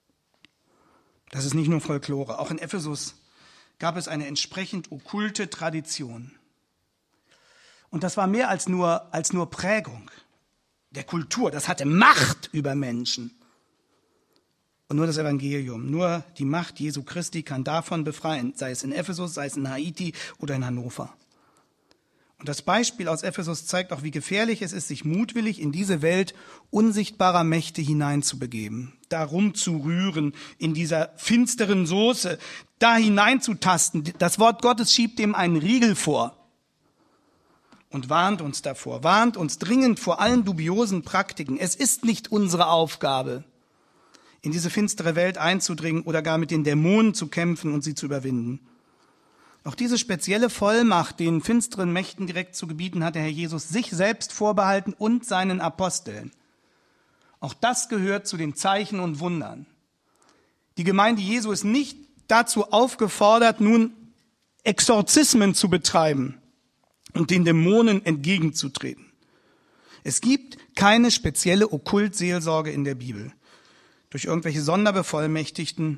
Das ist nicht nur Folklore, auch in Ephesus gab es eine entsprechend okkulte Tradition. Und das war mehr als nur, als nur Prägung der Kultur. Das hatte Macht über Menschen. Und nur das Evangelium, nur die Macht Jesu Christi kann davon befreien, sei es in Ephesus, sei es in Haiti oder in Hannover. Und das Beispiel aus Ephesus zeigt auch, wie gefährlich es ist, sich mutwillig in diese Welt unsichtbarer Mächte hineinzubegeben, da rumzurühren, in dieser finsteren Soße, da hineinzutasten. Das Wort Gottes schiebt dem einen Riegel vor und warnt uns davor, warnt uns dringend vor allen dubiosen Praktiken. Es ist nicht unsere Aufgabe, in diese finstere Welt einzudringen oder gar mit den Dämonen zu kämpfen und sie zu überwinden. Auch diese spezielle Vollmacht, den finsteren Mächten direkt zu gebieten, hat der Herr Jesus sich selbst vorbehalten und seinen Aposteln. Auch das gehört zu den Zeichen und Wundern. Die Gemeinde Jesu ist nicht dazu aufgefordert, nun Exorzismen zu betreiben und den Dämonen entgegenzutreten. Es gibt keine spezielle Okkultseelsorge in der Bibel durch irgendwelche Sonderbevollmächtigten,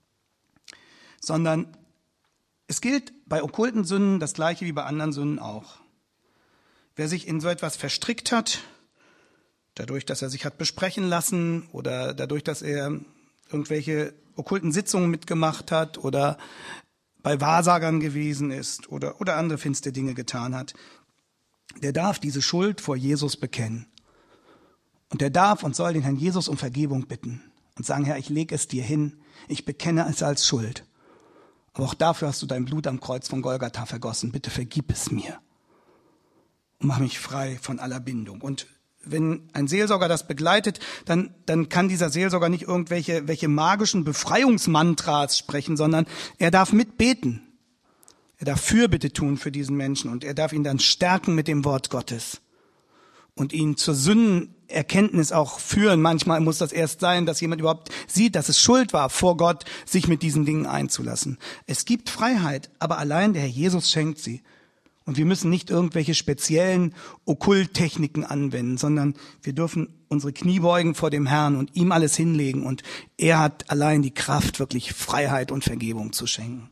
sondern es gilt bei okkulten Sünden das Gleiche wie bei anderen Sünden auch. Wer sich in so etwas verstrickt hat, dadurch, dass er sich hat besprechen lassen oder dadurch, dass er irgendwelche okkulten Sitzungen mitgemacht hat oder bei Wahrsagern gewesen ist oder, oder andere finstere Dinge getan hat, der darf diese Schuld vor Jesus bekennen. Und der darf und soll den Herrn Jesus um Vergebung bitten und sagen, Herr, ich lege es dir hin, ich bekenne es als Schuld. Aber auch dafür hast du dein Blut am Kreuz von Golgatha vergossen. Bitte vergib es mir und mach mich frei von aller Bindung. Und wenn ein Seelsorger das begleitet, dann, dann kann dieser Seelsorger nicht irgendwelche welche magischen Befreiungsmantras sprechen, sondern er darf mitbeten. Er darf Fürbitte tun für diesen Menschen und er darf ihn dann stärken mit dem Wort Gottes und ihn zur Sünden, Erkenntnis auch führen. Manchmal muss das erst sein, dass jemand überhaupt sieht, dass es Schuld war, vor Gott sich mit diesen Dingen einzulassen. Es gibt Freiheit, aber allein der Herr Jesus schenkt sie. Und wir müssen nicht irgendwelche speziellen Okkulttechniken anwenden, sondern wir dürfen unsere Knie beugen vor dem Herrn und ihm alles hinlegen. Und er hat allein die Kraft, wirklich Freiheit und Vergebung zu schenken.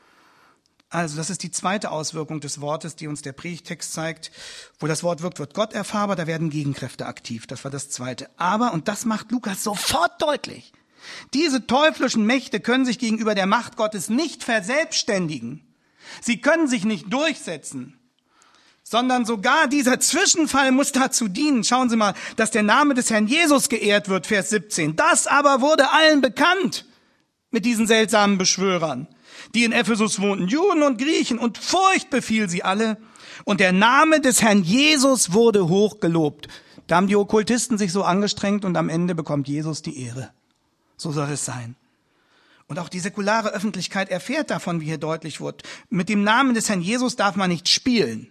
Also das ist die zweite Auswirkung des Wortes, die uns der Predigtext zeigt. Wo das Wort wirkt, wird Gott erfahrbar, da werden Gegenkräfte aktiv. Das war das Zweite. Aber, und das macht Lukas sofort deutlich, diese teuflischen Mächte können sich gegenüber der Macht Gottes nicht verselbstständigen. Sie können sich nicht durchsetzen, sondern sogar dieser Zwischenfall muss dazu dienen. Schauen Sie mal, dass der Name des Herrn Jesus geehrt wird, Vers siebzehn. Das aber wurde allen bekannt mit diesen seltsamen Beschwörern, die in Ephesus wohnten, Juden und Griechen, und Furcht befiel sie alle. Und der Name des Herrn Jesus wurde hoch gelobt. Da haben die Okkultisten sich so angestrengt und am Ende bekommt Jesus die Ehre. So soll es sein. Und auch die säkulare Öffentlichkeit erfährt davon, wie hier deutlich wird. Mit dem Namen des Herrn Jesus darf man nicht spielen.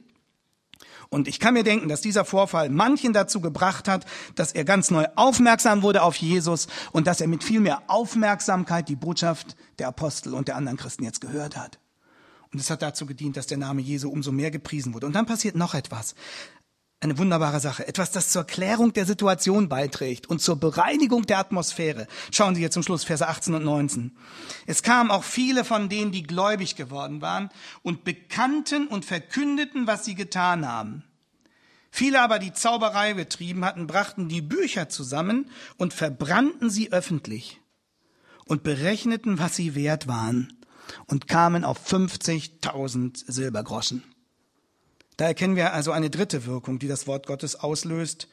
Und ich kann mir denken, dass dieser Vorfall manchen dazu gebracht hat, dass er ganz neu aufmerksam wurde auf Jesus und dass er mit viel mehr Aufmerksamkeit die Botschaft der Apostel und der anderen Christen jetzt gehört hat. Und es hat dazu gedient, dass der Name Jesu umso mehr gepriesen wurde. Und dann passiert noch etwas. Eine wunderbare Sache. Etwas, das zur Klärung der Situation beiträgt und zur Bereinigung der Atmosphäre. Schauen Sie jetzt zum Schluss, Verse achtzehn und neunzehn. Es kamen auch viele von denen, die gläubig geworden waren und bekannten und verkündeten, was sie getan haben. Viele aber, die Zauberei betrieben hatten, brachten die Bücher zusammen und verbrannten sie öffentlich und berechneten, was sie wert waren, und kamen auf fünfzigtausend Silbergroschen. Da erkennen wir also eine dritte Wirkung, die das Wort Gottes auslöst.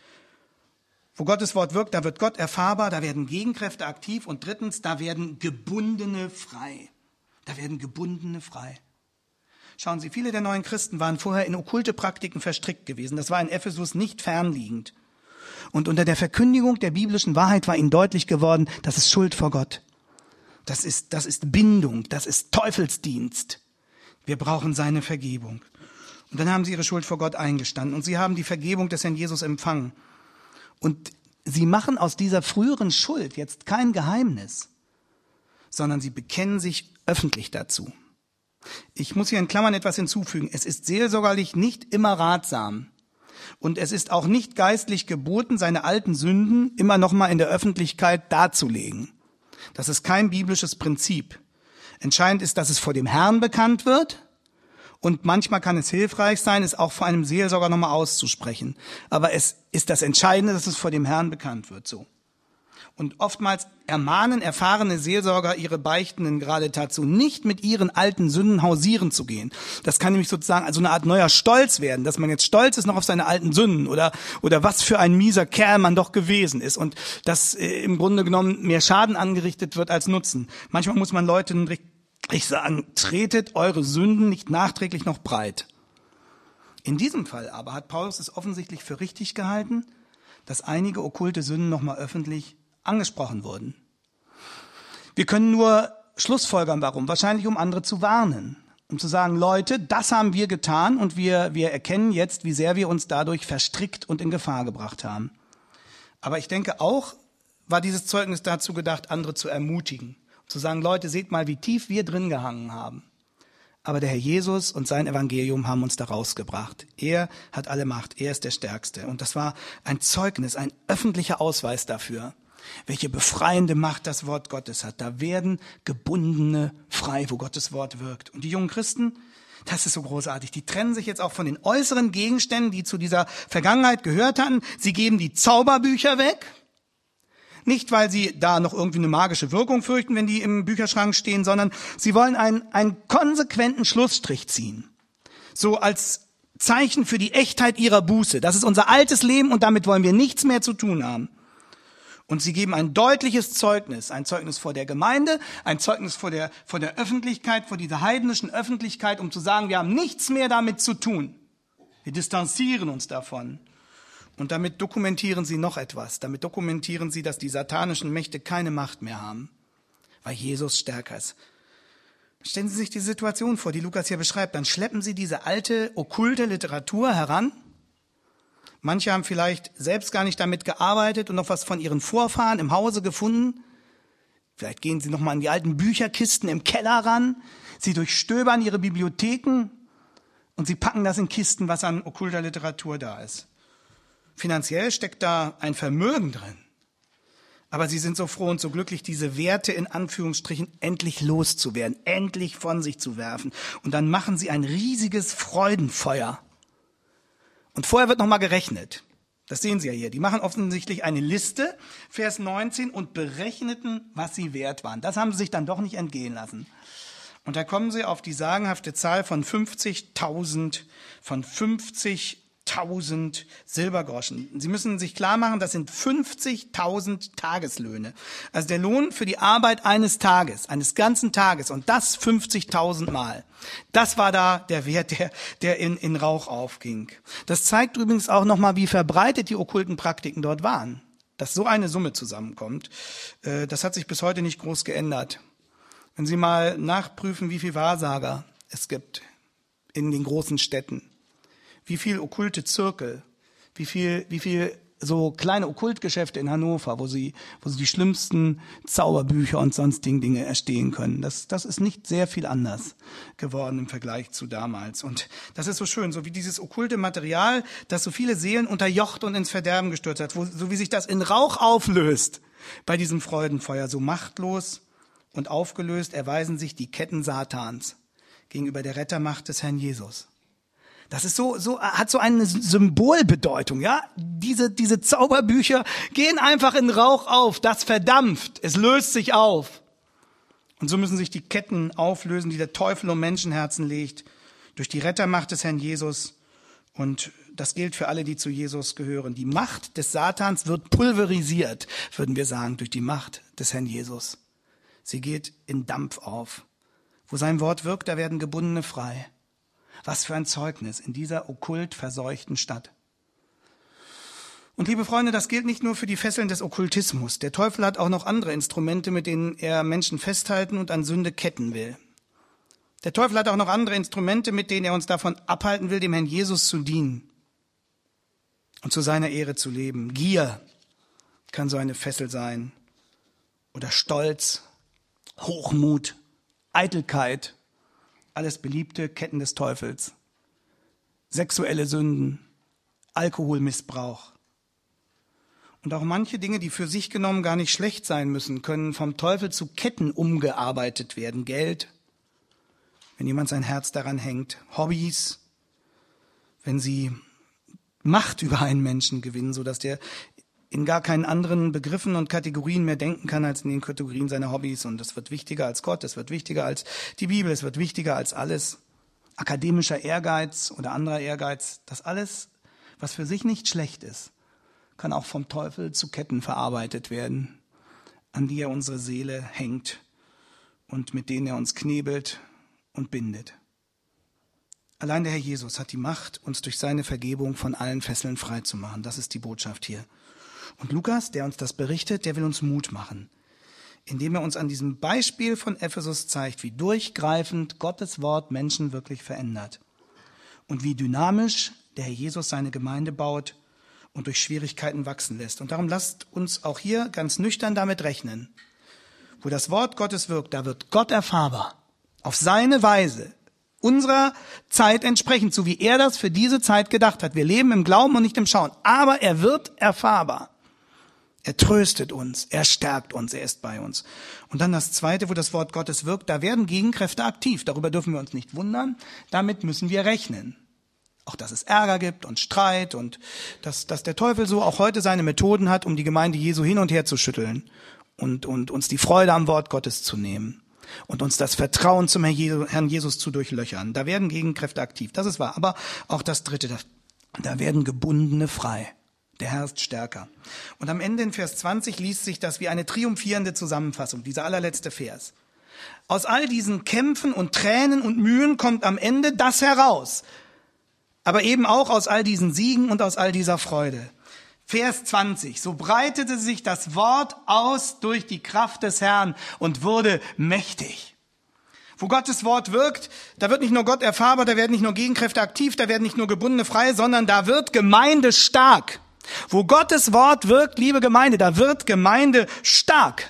Wo Gottes Wort wirkt, da wird Gott erfahrbar, da werden Gegenkräfte aktiv, und drittens, da werden Gebundene frei. Da werden Gebundene frei. Schauen Sie, viele der neuen Christen waren vorher in okkulte Praktiken verstrickt gewesen. Das war in Ephesus nicht fernliegend. Und unter der Verkündigung der biblischen Wahrheit war ihnen deutlich geworden, das ist Schuld vor Gott. Das ist, das ist Bindung, das ist Teufelsdienst. Wir brauchen seine Vergebung. Und dann haben sie ihre Schuld vor Gott eingestanden und sie haben die Vergebung des Herrn Jesus empfangen. Und sie machen aus dieser früheren Schuld jetzt kein Geheimnis, sondern sie bekennen sich öffentlich dazu. Ich muss hier in Klammern etwas hinzufügen. Es ist seelsorgerlich nicht immer ratsam und es ist auch nicht geistlich geboten, seine alten Sünden immer noch mal in der Öffentlichkeit darzulegen. Das ist kein biblisches Prinzip. Entscheidend ist, dass es vor dem Herrn bekannt wird. Und manchmal kann es hilfreich sein, es auch vor einem Seelsorger nochmal auszusprechen. Aber es ist das Entscheidende, dass es vor dem Herrn bekannt wird, so. Und oftmals ermahnen erfahrene Seelsorger ihre Beichtenden gerade dazu, nicht mit ihren alten Sünden hausieren zu gehen. Das kann nämlich sozusagen also eine Art neuer Stolz werden, dass man jetzt stolz ist noch auf seine alten Sünden oder oder was für ein mieser Kerl man doch gewesen ist und dass äh, im Grunde genommen mehr Schaden angerichtet wird als Nutzen. Manchmal muss man Leuten ich sagen, tretet eure Sünden nicht nachträglich noch breit. In diesem Fall aber hat Paulus es offensichtlich für richtig gehalten, dass einige okkulte Sünden nochmal öffentlich angesprochen wurden. Wir können nur schlussfolgern, warum. Wahrscheinlich, um andere zu warnen. Um zu sagen, Leute, das haben wir getan und wir, wir erkennen jetzt, wie sehr wir uns dadurch verstrickt und in Gefahr gebracht haben. Aber ich denke auch, war dieses Zeugnis dazu gedacht, andere zu ermutigen. Zu sagen, Leute, seht mal, wie tief wir drin gehangen haben. Aber der Herr Jesus und sein Evangelium haben uns da rausgebracht. Er hat alle Macht, er ist der Stärkste. Und das war ein Zeugnis, ein öffentlicher Ausweis dafür, welche befreiende Macht das Wort Gottes hat. Da werden Gebundene frei, wo Gottes Wort wirkt. Und die jungen Christen, das ist so großartig, die trennen sich jetzt auch von den äußeren Gegenständen, die zu dieser Vergangenheit gehört hatten. Sie geben die Zauberbücher weg. Nicht, weil sie da noch irgendwie eine magische Wirkung fürchten, wenn die im Bücherschrank stehen, sondern sie wollen einen, einen konsequenten Schlussstrich ziehen. So als Zeichen für die Echtheit ihrer Buße. Das ist unser altes Leben und damit wollen wir nichts mehr zu tun haben. Und sie geben ein deutliches Zeugnis, ein Zeugnis vor der Gemeinde, ein Zeugnis vor der, vor der Öffentlichkeit, vor dieser heidnischen Öffentlichkeit, um zu sagen, wir haben nichts mehr damit zu tun. Wir distanzieren uns davon. Und damit dokumentieren sie noch etwas. Damit dokumentieren sie, dass die satanischen Mächte keine Macht mehr haben, weil Jesus stärker ist. Stellen Sie sich die Situation vor, die Lukas hier beschreibt. Dann schleppen sie diese alte, okkulte Literatur heran, Manche haben vielleicht selbst gar nicht damit gearbeitet und noch was von ihren Vorfahren im Hause gefunden. Vielleicht gehen sie noch mal an die alten Bücherkisten im Keller ran. Sie durchstöbern ihre Bibliotheken und sie packen das in Kisten, was an okkulter Literatur da ist. Finanziell steckt da ein Vermögen drin. Aber sie sind so froh und so glücklich, diese Werte in Anführungsstrichen endlich loszuwerden, endlich von sich zu werfen. Und dann machen sie ein riesiges Freudenfeuer. Und vorher wird nochmal gerechnet. Das sehen Sie ja hier. Die machen offensichtlich eine Liste, Vers neunzehn, und berechneten, was sie wert waren. Das haben sie sich dann doch nicht entgehen lassen. Und da kommen sie auf die sagenhafte Zahl von fünfzigtausend, von fünfzigtausend Silbergroschen. Sie müssen sich klar machen, das sind fünfzigtausend Tageslöhne. Also der Lohn für die Arbeit eines Tages, eines ganzen Tages, und das fünfzigtausend Mal. Das war da der Wert, der, der in, in Rauch aufging. Das zeigt übrigens auch nochmal, wie verbreitet die okkulten Praktiken dort waren. Dass so eine Summe zusammenkommt, äh, das hat sich bis heute nicht groß geändert. Wenn Sie mal nachprüfen, wie viel Wahrsager es gibt in den großen Städten, wie viel okkulte Zirkel, wie viel, wie viel so kleine Okkultgeschäfte in Hannover, wo sie, wo sie die schlimmsten Zauberbücher und sonstigen Dinge erstehen können. Das, das ist nicht sehr viel anders geworden im Vergleich zu damals. Und das ist so schön, so wie dieses okkulte Material, das so viele Seelen unterjocht und ins Verderben gestürzt hat, wo, so wie sich das in Rauch auflöst bei diesem Freudenfeuer, so machtlos und aufgelöst erweisen sich die Ketten Satans gegenüber der Rettermacht des Herrn Jesus. Das ist so, so, hat so eine Symbolbedeutung, ja. Diese, diese Zauberbücher gehen einfach in Rauch auf. Das verdampft. Es löst sich auf. Und so müssen sich die Ketten auflösen, die der Teufel um Menschenherzen legt, durch die Rettermacht des Herrn Jesus. Und das gilt für alle, die zu Jesus gehören. Die Macht des Satans wird pulverisiert, würden wir sagen, durch die Macht des Herrn Jesus. Sie geht in Dampf auf. Wo sein Wort wirkt, da werden Gebundene frei. Was für ein Zeugnis in dieser okkult verseuchten Stadt. Und liebe Freunde, das gilt nicht nur für die Fesseln des Okkultismus. Der Teufel hat auch noch andere Instrumente, mit denen er Menschen festhalten und an Sünde ketten will. Der Teufel hat auch noch andere Instrumente, mit denen er uns davon abhalten will, dem Herrn Jesus zu dienen und zu seiner Ehre zu leben. Gier kann so eine Fessel sein. Oder Stolz, Hochmut, Eitelkeit. Alles beliebte Ketten des Teufels. Sexuelle Sünden, Alkoholmissbrauch. Und auch manche Dinge, die für sich genommen gar nicht schlecht sein müssen, können vom Teufel zu Ketten umgearbeitet werden. Geld, wenn jemand sein Herz daran hängt. Hobbys, wenn sie Macht über einen Menschen gewinnen, sodass der in gar keinen anderen Begriffen und Kategorien mehr denken kann als in den Kategorien seiner Hobbys. Und es wird wichtiger als Gott, es wird wichtiger als die Bibel, es wird wichtiger als alles. Akademischer Ehrgeiz oder anderer Ehrgeiz, das alles, was für sich nicht schlecht ist, kann auch vom Teufel zu Ketten verarbeitet werden, an die er unsere Seele hängt und mit denen er uns knebelt und bindet. Allein der Herr Jesus hat die Macht, uns durch seine Vergebung von allen Fesseln frei zu machen. Das ist die Botschaft hier. Und Lukas, der uns das berichtet, der will uns Mut machen, indem er uns an diesem Beispiel von Ephesus zeigt, wie durchgreifend Gottes Wort Menschen wirklich verändert und wie dynamisch der Herr Jesus seine Gemeinde baut und durch Schwierigkeiten wachsen lässt. Und darum lasst uns auch hier ganz nüchtern damit rechnen. Wo das Wort Gottes wirkt, da wird Gott erfahrbar, auf seine Weise, unserer Zeit entsprechend, so wie er das für diese Zeit gedacht hat. Wir leben im Glauben und nicht im Schauen, aber er wird erfahrbar. Er tröstet uns, er stärkt uns, er ist bei uns. Und dann das Zweite, wo das Wort Gottes wirkt, da werden Gegenkräfte aktiv. Darüber dürfen wir uns nicht wundern, damit müssen wir rechnen. Auch, dass es Ärger gibt und Streit und dass, dass der Teufel so auch heute seine Methoden hat, um die Gemeinde Jesu hin und her zu schütteln und, und uns die Freude am Wort Gottes zu nehmen und uns das Vertrauen zum Herrn Jesus zu durchlöchern. Da werden Gegenkräfte aktiv, das ist wahr. Aber auch das Dritte, da, da werden Gebundene frei. Der Herr ist stärker. Und am Ende in Vers zwanzig liest sich das wie eine triumphierende Zusammenfassung, dieser allerletzte Vers. Aus all diesen Kämpfen und Tränen und Mühen kommt am Ende das heraus. Aber eben auch aus all diesen Siegen und aus all dieser Freude. Vers zwanzig. So breitete sich das Wort aus durch die Kraft des Herrn und wurde mächtig. Wo Gottes Wort wirkt, da wird nicht nur Gott erfahrbar, da werden nicht nur Gegenkräfte aktiv, da werden nicht nur Gebundene frei, sondern da wird Gemeinde stark. Wo Gottes Wort wirkt, liebe Gemeinde, da wird Gemeinde stark.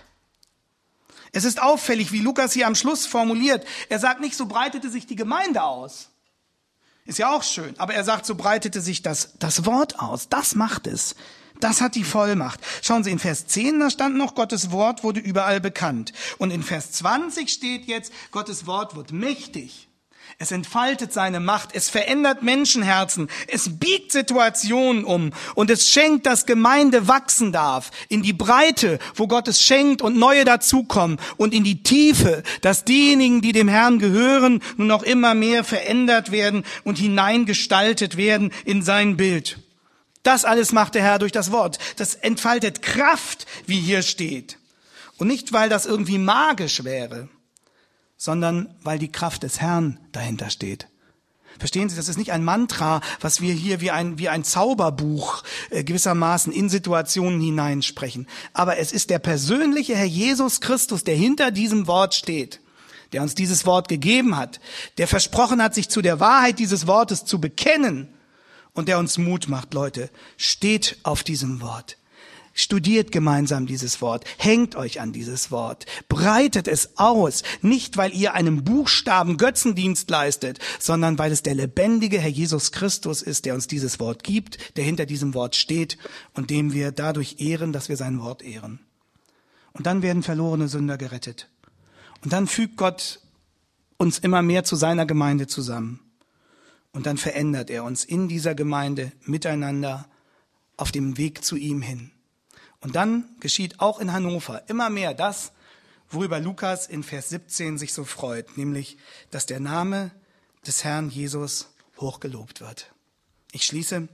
Es ist auffällig, wie Lukas hier am Schluss formuliert. Er sagt nicht, so breitete sich die Gemeinde aus. Ist ja auch schön, aber er sagt, so breitete sich das, das Wort aus. Das macht es. Das hat die Vollmacht. Schauen Sie, in Vers zehn, da stand noch, Gottes Wort wurde überall bekannt. Und in Vers zwanzig steht jetzt, Gottes Wort wird mächtig. Es entfaltet seine Macht, es verändert Menschenherzen, es biegt Situationen um und es schenkt, dass Gemeinde wachsen darf. In die Breite, wo Gott es schenkt und neue dazukommen, und in die Tiefe, dass diejenigen, die dem Herrn gehören, nun noch immer mehr verändert werden und hineingestaltet werden in sein Bild. Das alles macht der Herr durch das Wort. Das entfaltet Kraft, wie hier steht. Und nicht, weil das irgendwie magisch wäre, sondern weil die Kraft des Herrn dahinter steht. Verstehen Sie, das ist nicht ein Mantra, was wir hier wie ein, wie ein Zauberbuch äh, gewissermaßen in Situationen hineinsprechen. Aber es ist der persönliche Herr Jesus Christus, der hinter diesem Wort steht, der uns dieses Wort gegeben hat, der versprochen hat, sich zu der Wahrheit dieses Wortes zu bekennen und der uns Mut macht. Leute, steht auf diesem Wort. Studiert gemeinsam dieses Wort, hängt euch an dieses Wort, breitet es aus, nicht weil ihr einem Buchstaben Götzendienst leistet, sondern weil es der lebendige Herr Jesus Christus ist, der uns dieses Wort gibt, der hinter diesem Wort steht und dem wir dadurch ehren, dass wir sein Wort ehren. Und dann werden verlorene Sünder gerettet. Und dann fügt Gott uns immer mehr zu seiner Gemeinde zusammen. Und dann verändert er uns in dieser Gemeinde miteinander auf dem Weg zu ihm hin. Und dann geschieht auch in Hannover immer mehr das, worüber Lukas in Vers siebzehn sich so freut, nämlich, dass der Name des Herrn Jesus hochgelobt wird. Ich schließe.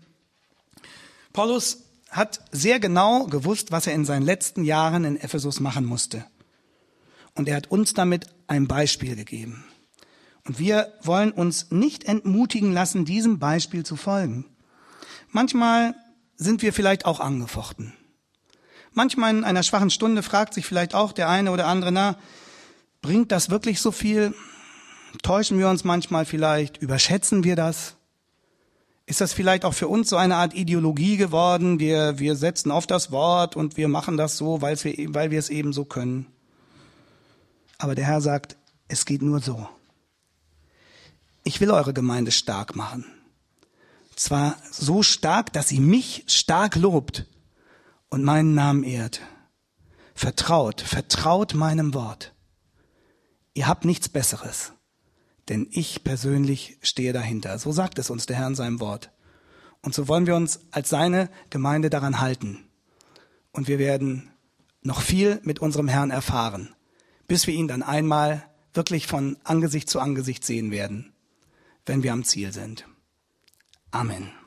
Paulus hat sehr genau gewusst, was er in seinen letzten Jahren in Ephesus machen musste. Und er hat uns damit ein Beispiel gegeben. Und wir wollen uns nicht entmutigen lassen, diesem Beispiel zu folgen. Manchmal sind wir vielleicht auch angefochten. Manchmal in einer schwachen Stunde fragt sich vielleicht auch der eine oder andere, na, bringt das wirklich so viel? Täuschen wir uns manchmal vielleicht? Überschätzen wir das? Ist das vielleicht auch für uns so eine Art Ideologie geworden? Wir, wir setzen auf das Wort und wir machen das so, weil wir, weil wir es eben so können. Aber der Herr sagt, es geht nur so. Ich will eure Gemeinde stark machen. Zwar so stark, dass sie mich stark lobt und meinen Namen ehrt. Vertraut, vertraut meinem Wort. Ihr habt nichts Besseres, denn ich persönlich stehe dahinter. So sagt es uns der Herr in seinem Wort. Und so wollen wir uns als seine Gemeinde daran halten. Und wir werden noch viel mit unserem Herrn erfahren, bis wir ihn dann einmal wirklich von Angesicht zu Angesicht sehen werden, wenn wir am Ziel sind. Amen.